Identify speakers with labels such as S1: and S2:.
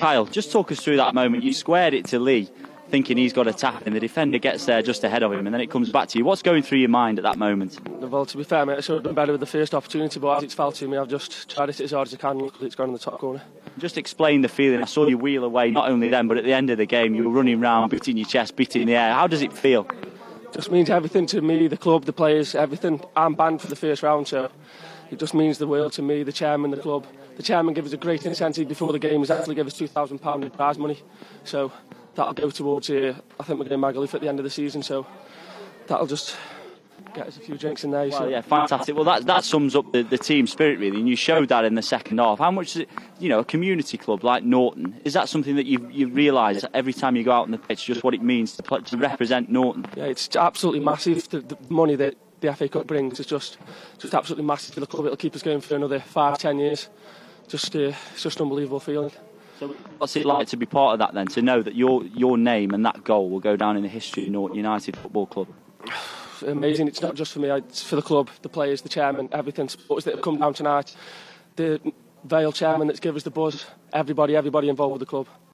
S1: Kyle, just talk us through that moment. You squared it to Lee, thinking he's got a tap, and the defender gets there just ahead of him, and then it comes back to you. What's going through your mind at that moment?
S2: Well, to be fair, mate, I should have done better with the first opportunity, but as it's fell to me, I've just tried to hit it as hard as I can. Luckily, it's gone in the top corner.
S1: Just explain the feeling. I saw you wheel away, not only then, but at the end of the game, you were running around, beating your chest, beating in the air. How does it feel?
S2: Just means everything to me, the club, the players, everything. I'm banned for the first round, so it just means the world to me, the chairman, the club. The chairman gave us a great incentive before the game. He's actually gave us £2,000 in prize money, so that'll go towards, I think we're going to Magaluf at the end of the season, so that'll just get us a few drinks in there.
S1: Well, yeah, fantastic. Well, that sums up the team spirit, really, and you showed that in the second half. How much is it, a community club like Norton, is that something that you realise every time you go out on the pitch, just what it means to represent Norton?
S2: Yeah, it's absolutely massive. The money that the FA Cup brings is just absolutely massive for the club. It'll keep us going for another 5-10 years. It's just an unbelievable feeling.
S1: So what's it like to be part of that then, to know that your name and that goal will go down in the history of Norton United Football Club?
S2: Amazing. It's not just for me, it's for the club, the players, the chairman, everything. Supporters that have come down tonight, the Vale chairman that's given us the buzz, everybody involved with the club.